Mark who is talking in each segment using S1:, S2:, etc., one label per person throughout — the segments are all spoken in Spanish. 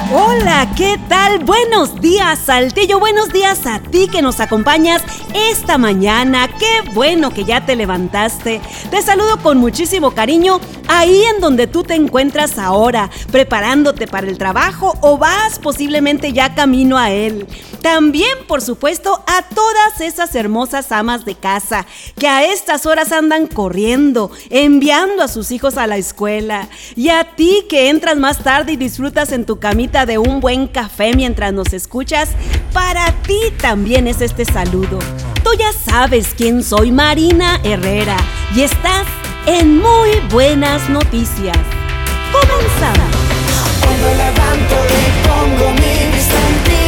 S1: Hola, ¿qué tal? Buenos días, Saltillo. Buenos días a ti que nos acompañas esta mañana. Qué bueno que ya te levantaste. Te saludo con muchísimo cariño ahí en donde tú te encuentras ahora, preparándote para el trabajo o vas posiblemente ya camino a él. También, por supuesto, a todas esas hermosas amas de casa que a estas horas andan corriendo, enviando a sus hijos a la escuela. Y a ti que entras más tarde y disfrutas en tu camita de un buen café mientras nos escuchas, para ti también es este saludo. Tú ya sabes quién soy, Marina Herrera, y estás en Muy Buenas Noticias. ¡Comenzamos!
S2: Hoy me levanto y pongo mi vista en ti.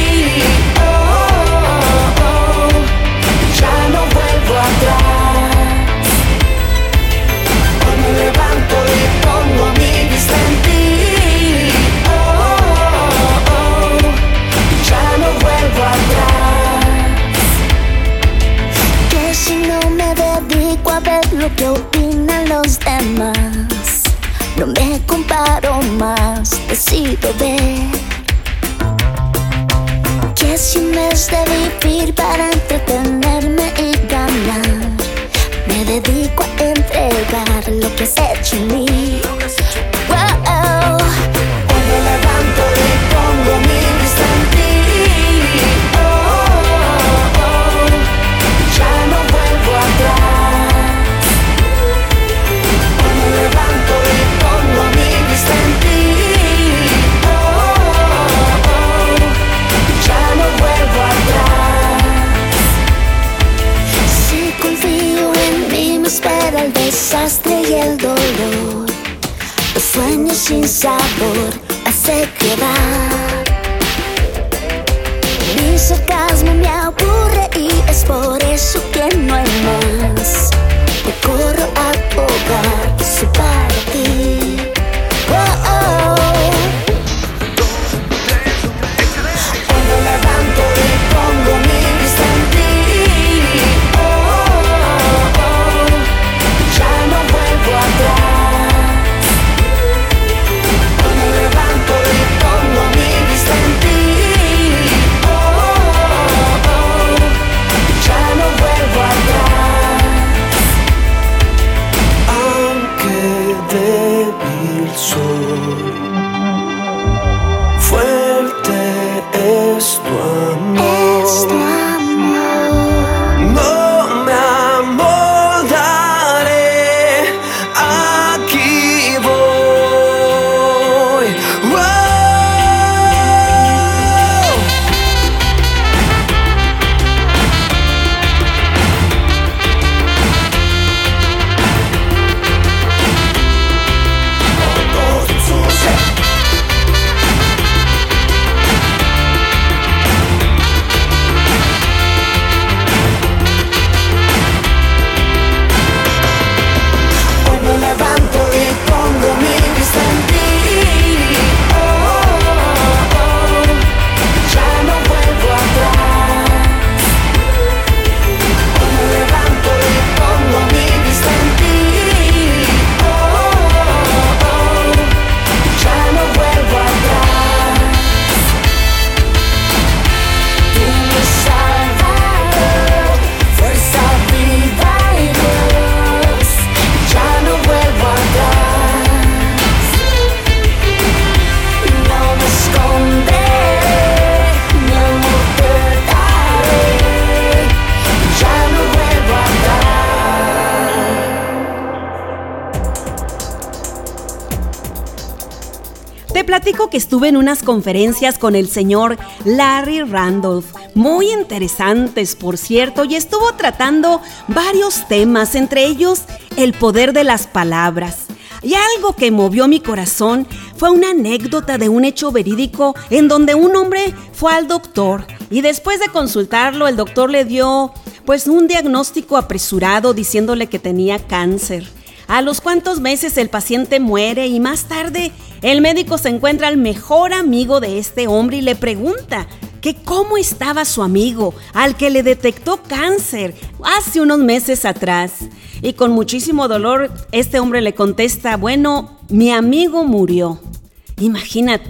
S2: Ya no vuelvo atrás. Hoy me levanto y pongo mi vista en ti. Ya no vuelvo atrás. Que si no me dedico a ver lo que opinan los demás, no me comparo más, decido ver que si un mes de vivir para entretenerme y ganar, me dedico a entregar lo que has hecho en mí. Wow. Hoy me levanto y pongo mi vista en ti. Ya no vuelvo atrás. Hoy me levanto y pongo mi vista en ti. Ya no vuelvo atrás. Si confío en mí, me espera el desastre y el dolor. Los sueños sin sabor, la sequedad. Mi sarcasmo me aburre y es por eso que no hay más. Me corro a ahogar, soy para ti. Hoy me levanto y pongo mi vista en ti. Ya no vuelvo atrás. Hoy me levanto y pongo mi vista en ti. Ya no vuelvo atrás. Aunque débil soy, fuerte es tu amor. Es tu amor. No me amoldaré, aquí voy. Wow. Hoy me levanto y pongo mi vista en ti. Ya no vuelvo atrás. Hoy me levanto y pongo mi vista en ti. Ya no vuelvo atrás. Tú me salvador, fuerza, vida y Dios. Ya no vuelvo atrás. No me esconderé, mi amor te daré. Ya no vuelvo atrás.
S1: Te platico que estuve en unas conferencias con el señor Larry Randolph, muy interesantes por cierto, y estuvo tratando varios temas, entre ellos el poder de las palabras. Y algo que movió mi corazón fue una anécdota de un hecho verídico en donde un hombre fue al doctor y después de consultarlo el doctor le dio pues un diagnóstico apresurado diciéndole que tenía cáncer. A los cuantos meses el paciente muere y más tarde el médico se encuentra al mejor amigo de este hombre y le pregunta que cómo estaba su amigo al que le detectó cáncer hace unos meses atrás. Y con muchísimo dolor este hombre le contesta, bueno, mi amigo murió. Imagínate,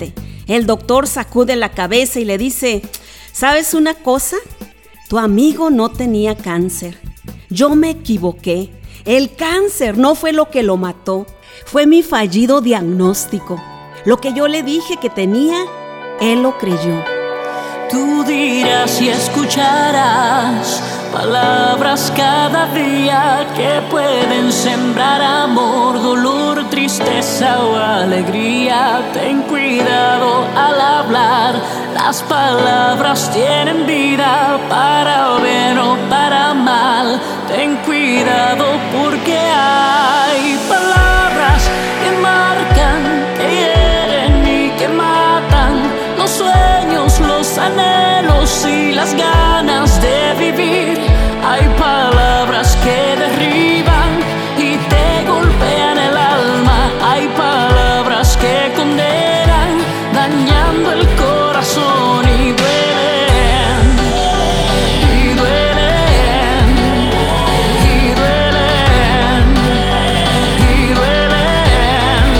S1: El doctor sacude la cabeza y le dice: ¿sabes una cosa? Tu amigo no tenía cáncer. Yo me equivoqué. El cáncer no fue lo que lo mató. Fue mi fallido diagnóstico. Lo que yo le dije que tenía, él lo creyó.
S3: Tú dirás y escucharás palabras cada día que pueden sembrar amor, dolor, tristeza o alegría. Ten cuidado al hablar, las palabras tienen vida, para bien o para mal. Ten cuidado porque hay palabras que marcan, que hieren y que matan los sueños, los anhelos y las ganas de vivir. Hay palabras que derriban y te golpean el alma. Hay palabras que condenan, dañando el corazón y duelen, y duelen, y duelen, y duelen.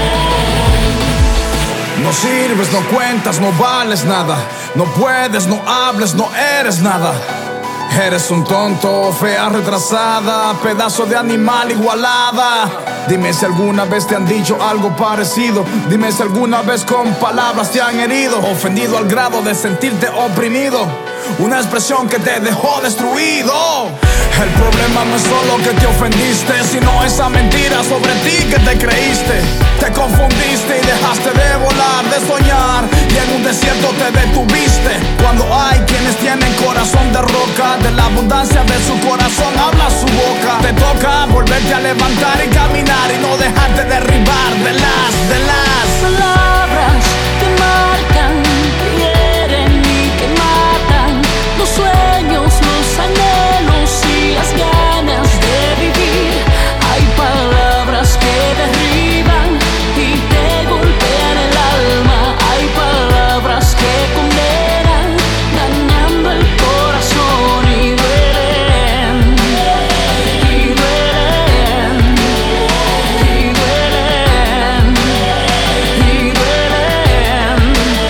S4: No sirves, no cuentas, no vales nada. No puedes, no hables, no eres nada. Eres un tonto, fea retrasada, pedazo de animal igualada. Dime si alguna vez te han dicho algo parecido. Dime si alguna vez con palabras te han herido, ofendido al grado de sentirte oprimido. Una expresión que te dejó destruido. El problema no es solo que te ofendiste, sino esa mentira sobre ti que te creíste. Te confundiste y dejaste de volar, de soñar, y en un desierto te detuviste. Cuando hay quienes tienen corazón de roca, de la abundancia de su corazón habla su boca. Te toca volverte a levantar y caminar y no dejarte derribar de las
S3: palabras que marcan, que hieren y que matan los sueños, los anhelos y las ganas de vivir. Hay palabras que derriban y te golpean el alma. Hay palabras que condenan, dañando el corazón y duelen, y duelen, y duelen, y duelen.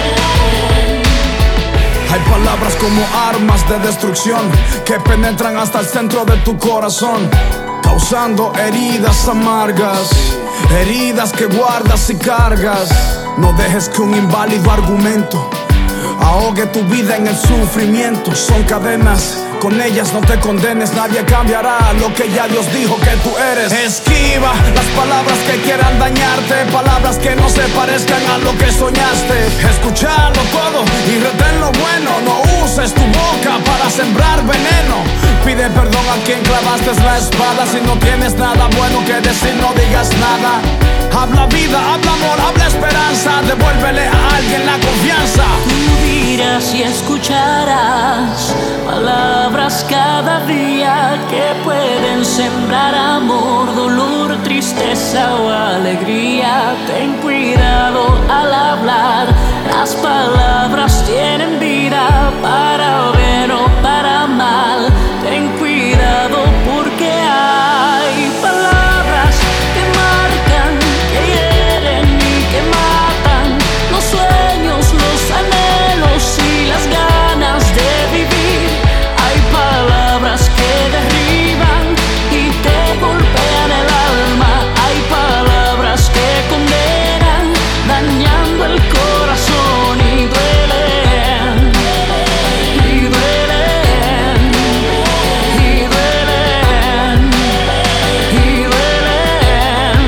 S4: Hay palabras como armas de destrucción que penetran hasta el centro de tu corazón, causando heridas amargas, heridas que guardas y cargas. No dejes que un inválido argumento ahogue tu vida en el sufrimiento. Son cadenas, con ellas no te condenes. Nadie cambiará lo que ya Dios dijo que tú eres. Esquiva las palabras que quieran dañarte, palabras que no se parezcan a lo que soñaste. Escuchalo todo y retén lo bueno. No uses tu boca para sembrar veneno. Pide perdón a quien clavaste la espada. Si no tienes nada bueno que decir, no digas nada. Habla vida, habla amor, habla esperanza. Devuélvele a alguien la confianza.
S3: Tú dirás y escucharás palabras cada día que pueden sembrar amor, dolor, tristeza o alegría. Ten cuidado al hablar, las palabras tienen vida, para bien o para mal. Ten cuidado porque hay palabras que marcan, que hieren y que matan los sueños, los anhelos y las ganas de vivir. Hay palabras que derriban y te golpean el alma. Hay palabras que condenan, dañando el corazón y duelen, y duelen, y duelen, y duelen.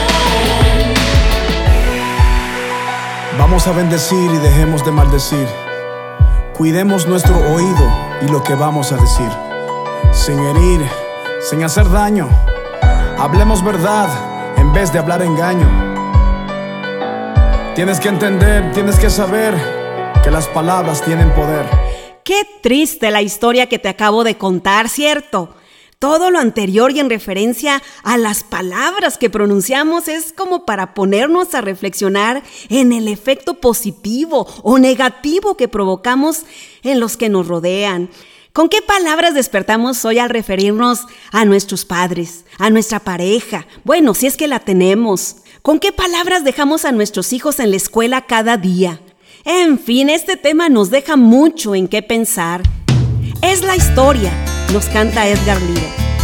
S4: Vamos a bendecir y dejemos de maldecir. Cuidemos nuestro oído y lo que vamos a decir, sin herir, sin hacer daño. Hablemos verdad en vez de hablar engaño. Tienes que entender, tienes que saber que las palabras tienen poder.
S1: Qué triste la historia que te acabo de contar, ¿cierto? Todo lo anterior y en referencia a las palabras que pronunciamos es como para ponernos a reflexionar en el efecto positivo o negativo que provocamos en los que nos rodean. ¿Con qué palabras despertamos hoy al referirnos a nuestros padres, a nuestra pareja? Bueno, si es que la tenemos. ¿Con qué palabras dejamos a nuestros hijos en la escuela cada día? En fin, este tema nos deja mucho en qué pensar. Es la historia, nos canta Edgar Lira.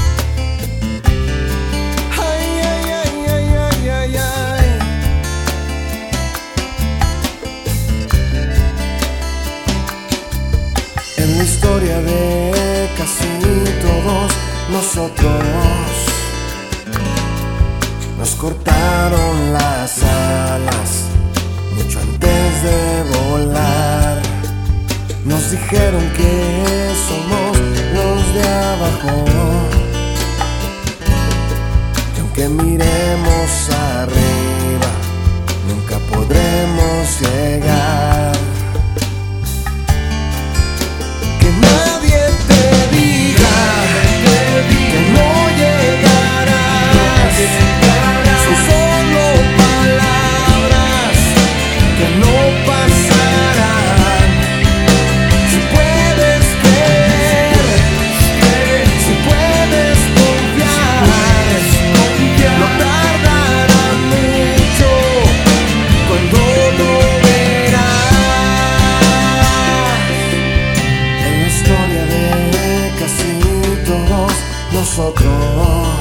S5: En la historia de casi todos nosotros, nos cortaron las alas mucho antes de volar. Nos dijeron que somos los de abajo, que aunque miremos arriba nunca podremos llegar. Que nadie te diga que no llegarás. Son solo palabras que no pasarán. Si puedes creer, si puedes confiar, no tardará mucho cuando lo verás. En la historia de casi todos nosotros,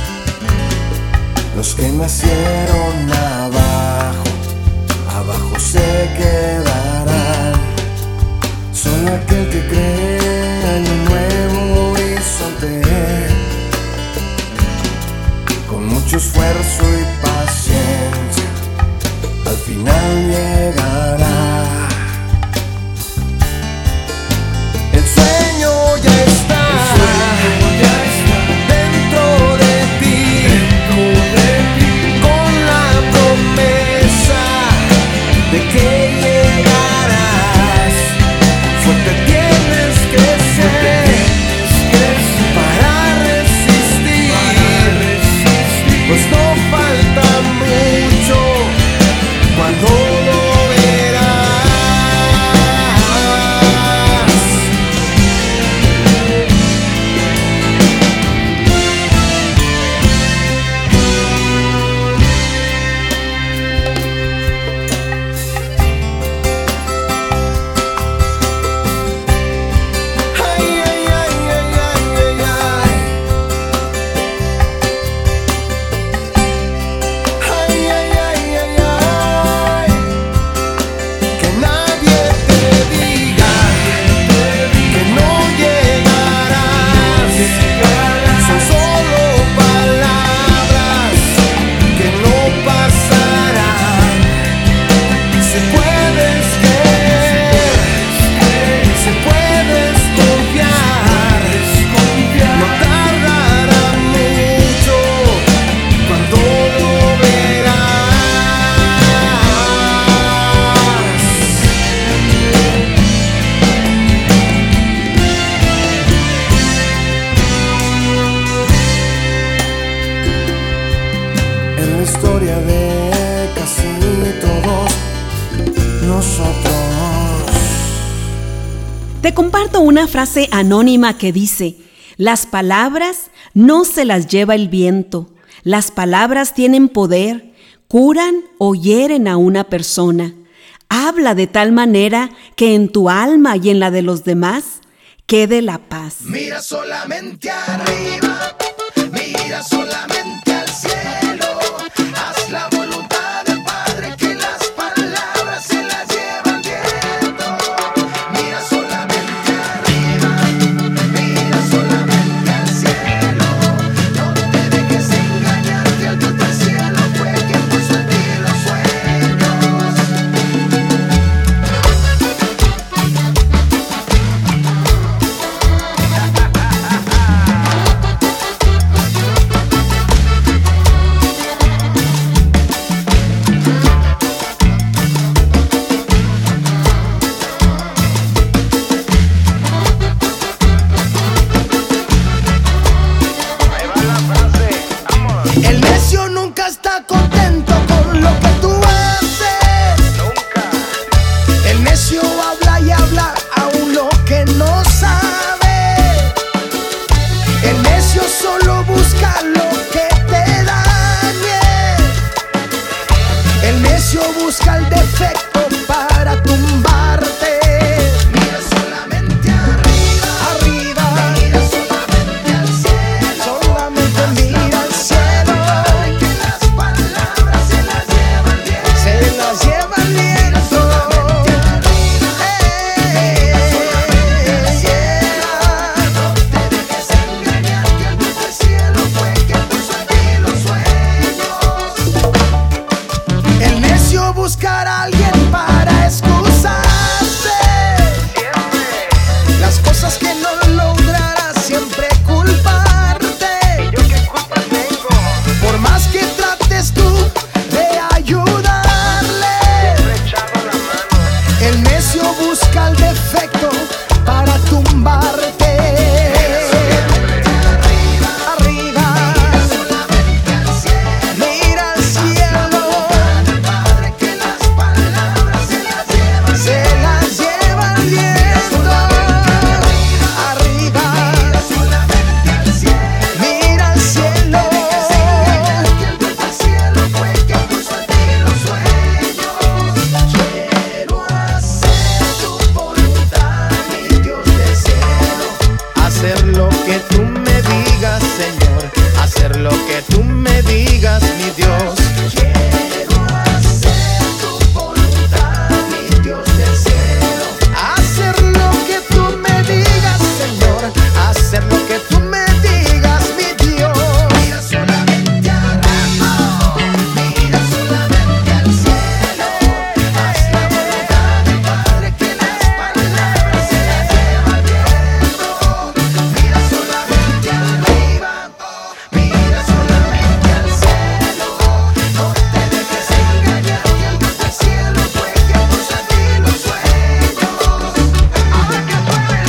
S5: los que nacieron abajo, abajo se quedarán. Solo aquel que cree en un nuevo horizonte, con mucho esfuerzo y paciencia, al final llegará. El sueño ya está dentro de ti, con la promesa de que llegarás. Fuerte tienes que ser para resistir, pues no falta mucho cuando lo verás. Ay, ay, ay, ay, ay, ay, ay. Ay, ay, ay, ay, ay. Que nadie te diga que no llegarás. Son solo palabras que no pasarán. Si puedes creer, si puedes confiar, no tardará mucho cuando lo verás. En la historia de casi todos nosotros.
S1: Te comparto una frase anónima que dice: las palabras no se las lleva el viento, las palabras tienen poder, curan o hieren a una persona. Habla de tal manera que en tu alma y en la de los demás quede la paz.
S6: Mira solamente arriba, mira solamente al cielo, haz la voluntad del Padre, que las palabras se las lleva el viento. Mira solamente arriba, mira solamente al cielo, no te dejes engañarte, al Dios del cielo fue quien puso en ti los sueños.
S5: El necio busca el defecto para tumbarte.
S6: Mira solamente arriba,
S5: Arriba,
S6: mira solamente al cielo,
S5: solamente mira al cielo.
S6: que las palabras se las lleva el viento.
S5: Se las lleva el viento. El necio buscar a alguien para excusarse. Las cosas que no lograrás siempre culparte. ¿Yo qué culpa tengo? Por más que trates tú de ayudarle, el necio busca el defecto para tumbarte. Arriba, mira al cielo. Se las lleva el viento. Arriba, mira al cielo. Hacer lo que tú me digas, Señor. Hacer lo que tú me digas, mi Dios. Hacer lo que tú me digas, Señor. Hacer lo que tú me digas, mi Dios.
S6: Mira solamente arriba, mira solamente al cielo. Haz la voluntad del Padre, que las palabras se las lleva el viento. Mira solamente arriba, mira solamente al cielo. No te dejes engañar, que el Dios del cielo fue quien puso en ti los sueños. Ahora que puedes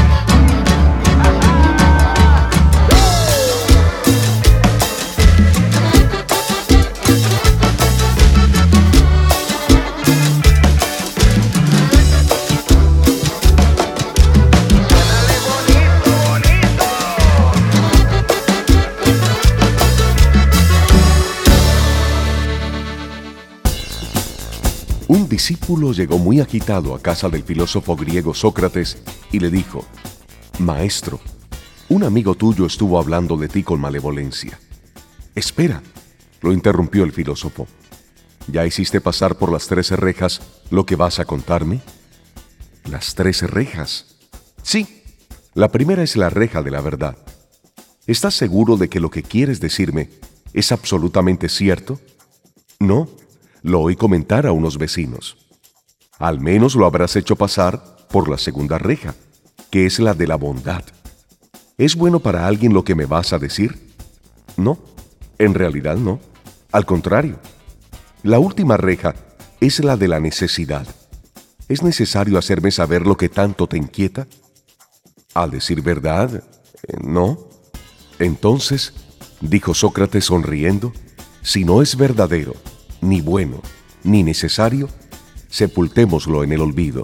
S7: Un discípulo llegó muy agitado a casa del filósofo griego Sócrates y le dijo: Maestro, un amigo tuyo estuvo hablando de ti con malevolencia. Espera, lo interrumpió el filósofo. ¿Ya hiciste pasar por las 13 rejas lo que vas a contarme? ¿Las 13 rejas? Sí, la primera es la reja de la verdad. ¿Estás seguro de que lo que quieres decirme es absolutamente cierto? No, lo oí comentar a unos vecinos. Al menos lo habrás hecho pasar por la segunda reja, que es la de la bondad. ¿Es bueno para alguien lo que me vas a decir? No, en realidad no. Al contrario. La última reja es la de la necesidad. ¿Es necesario hacerme saber lo que tanto te inquieta? Al decir verdad, no. Entonces, dijo Sócrates sonriendo, si no es verdadero, ni bueno, ni necesario, sepultémoslo en el olvido.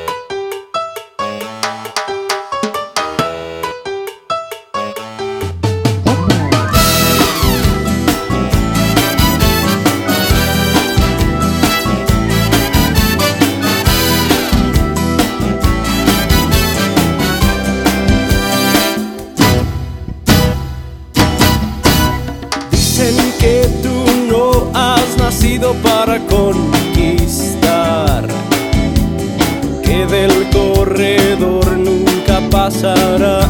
S8: Dicen que tú no has nacido para conquistar, que del corredor nunca pasarás.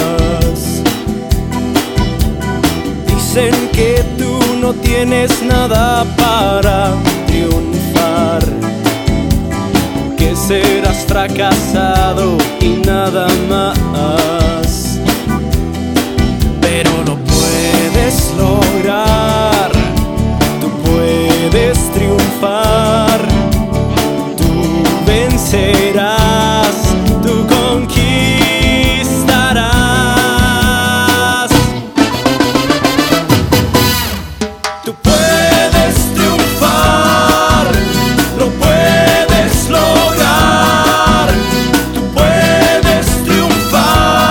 S8: Dicen que tú no tienes nada para triunfar, que serás fracasado y nada más. Pero lo puedes lograr, tú puedes triunfar, tú vencerás, tú conquistarás. Tú puedes triunfar, lo puedes lograr, tú puedes triunfar.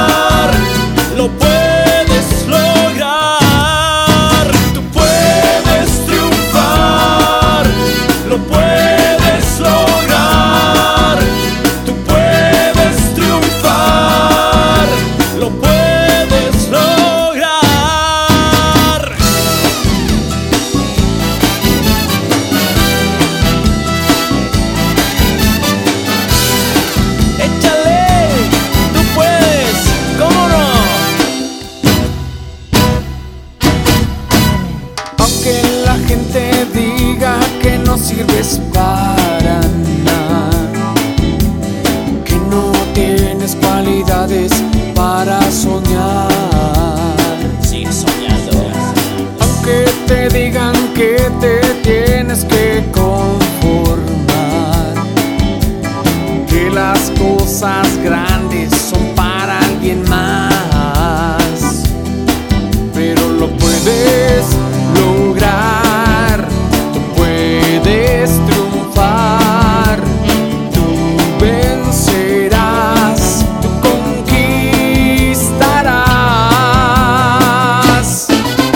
S8: sirves para nada, que no tienes cualidades para soñar.
S3: Sin soñador.
S8: Aunque te digan que te tienes que conformar, que las cosas grandes son para alguien más, pero lo puedes lograr, tú puedes triunfar, tú vencerás, tú conquistarás.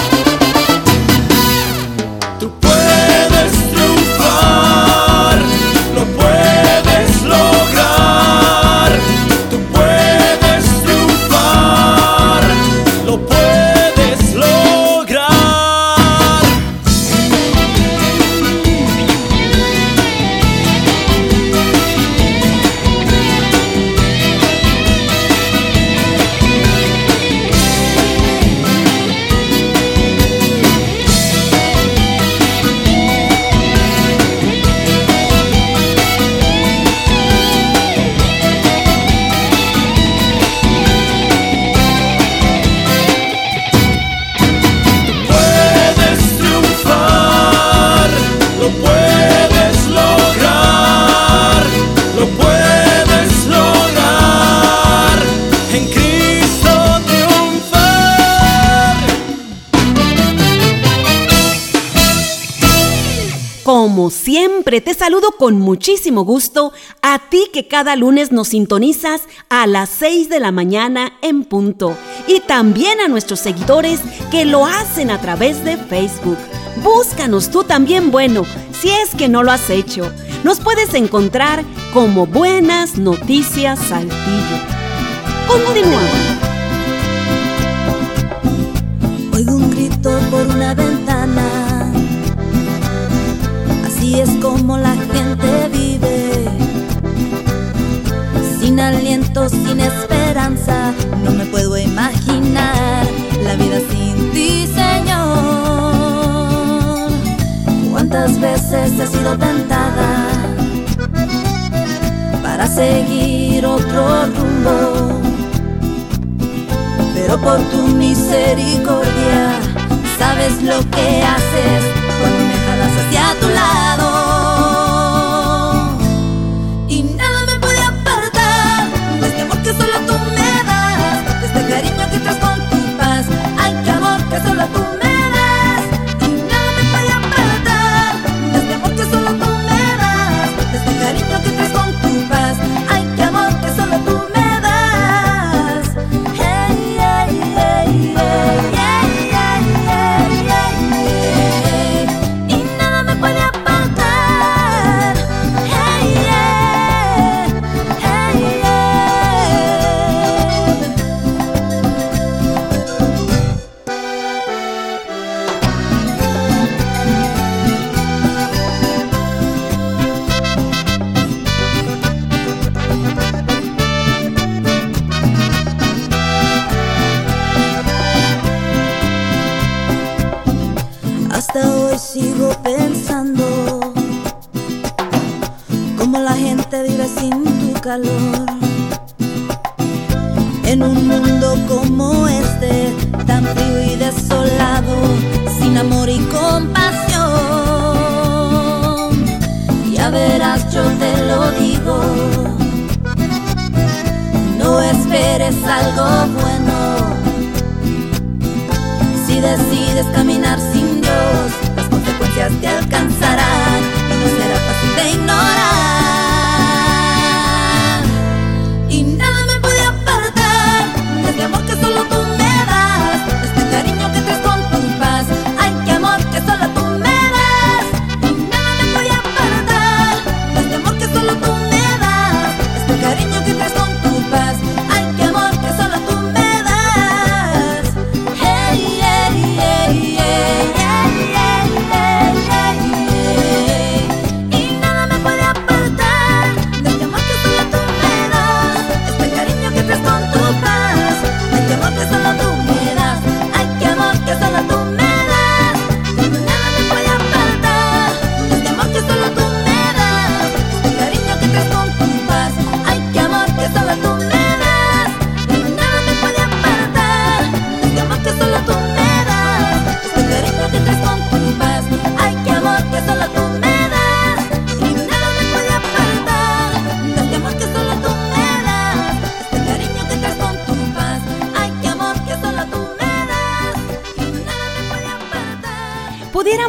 S8: Tú puedes triunfar, lo puedes lograr, tú puedes triunfar, lo puedes lograr. Puedes triunfar, lo puedes lograr, lo puedes lograr, en Cristo triunfar.
S1: Como siempre, te saludo con muchísimo gusto a ti que cada lunes nos sintonizas a las 6 de la mañana en punto, y también a nuestros seguidores que lo hacen a través de Facebook. Búscanos tú también, bueno, si es que no lo has hecho. Nos puedes encontrar como Buenas Noticias Saltillo. Continuamos.
S2: Oigo un grito por una ventana, así es como la gente vive, sin aliento, sin esperanza. No me puedo imaginar la vida sin ti, Señor. Cuántas veces he sido tentada para seguir otro rumbo, pero por tu misericordia sabes lo que haces cuando me jalas hacia tu lado. Y nada me puede apartar de este amor que solo tú me das, de este cariño que traes con tu paz. Ay, qué amor que solo tú me das. Y nada me puede apartar de este amor que solo tú me das, de este cariño que traes con tu paz. Ay, qué amor que solo tú me das. Hey, hey, hey, hey, hey, hey, hey, hey, hey. Y nada me puede apartar. Hey, hey, hey, hey. Hasta hoy sigo pensando cómo la gente vive sin tu calor, en un mundo como este, tan frío y desolado, sin amor y compasión. Ya verás, yo te lo digo, no esperes algo bueno. Si decides caminar sin Dios, las consecuencias te alcanzarán y no será fácil de ignorar. Y nada me puede apartar de este amor que solo tú me das, de este cariño que traes con tu paz. Ay, qué amor que solo tú me das. Y nada me puede apartar de este amor que solo tú me das, de este cariño que traes con tu paz. Ay, qué amor que solo tú me das. Hey, hey, hey, hey, hey, hey, hey, hey.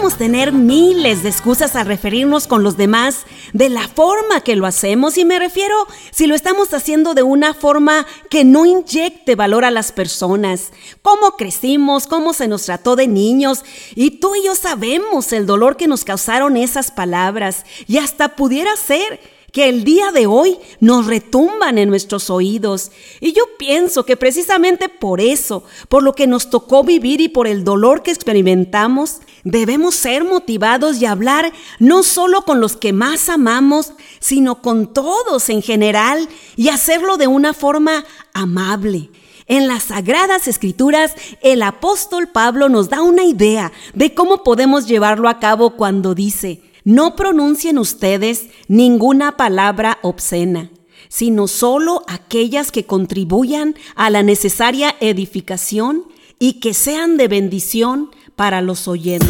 S1: Podemos tener miles de excusas al referirnos con los demás de la forma que lo hacemos, y me refiero si lo estamos haciendo de una forma que no inyecte valor a las personas. Cómo crecimos, cómo se nos trató de niños, y tú y yo sabemos el dolor que nos causaron esas palabras, y hasta pudiera ser que el día de hoy nos retumban en nuestros oídos. Y yo pienso que precisamente por eso, por lo que nos tocó vivir y por el dolor que experimentamos, debemos ser motivados y hablar no solo con los que más amamos, sino con todos en general, y hacerlo de una forma amable. En las Sagradas Escrituras, el apóstol Pablo nos da una idea de cómo podemos llevarlo a cabo cuando dice: no pronuncien ustedes ninguna palabra obscena, sino solo aquellas que contribuyan a la necesaria edificación y que sean de bendición para los oyentes.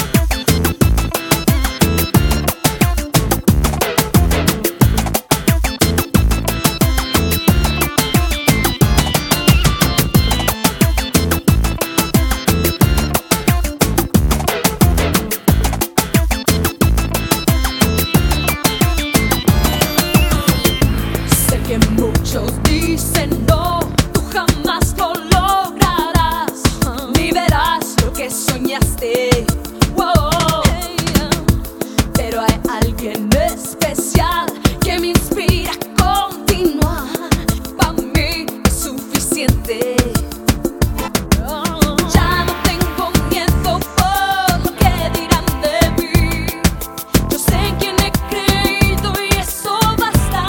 S9: Muchos dicen no, tú jamás lo lograrás, ni verás lo que soñaste. Wow. Pero hay alguien especial que me inspira a continuar. Para mí es suficiente. Ya no tengo miedo por lo que dirán de mí. Yo sé en quién he creído y eso basta.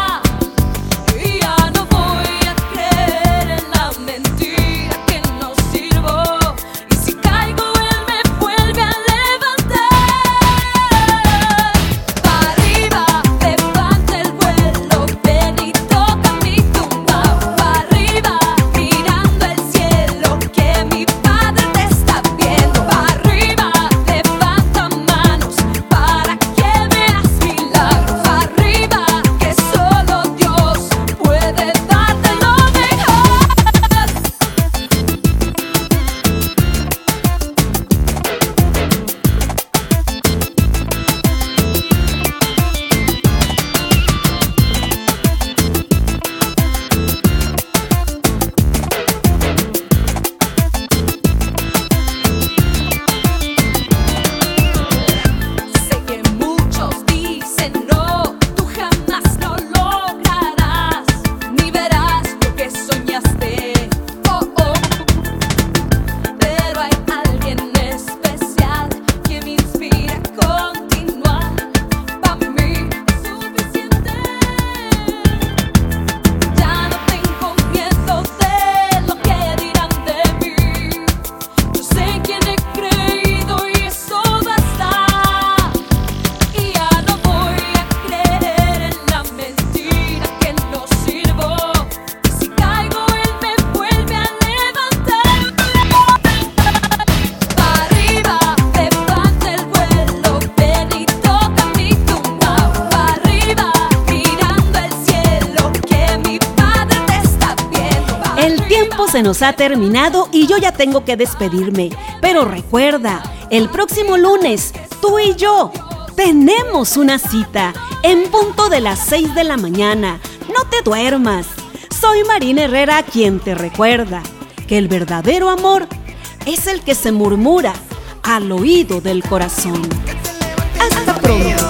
S1: Se nos ha terminado y yo ya tengo que despedirme. Pero recuerda, el próximo lunes, tú y yo tenemos una cita en punto de las 6 de la mañana. No te duermas. Soy Marina Herrera, quien te recuerda que el verdadero amor es el que se murmura al oído del corazón. Hasta pronto.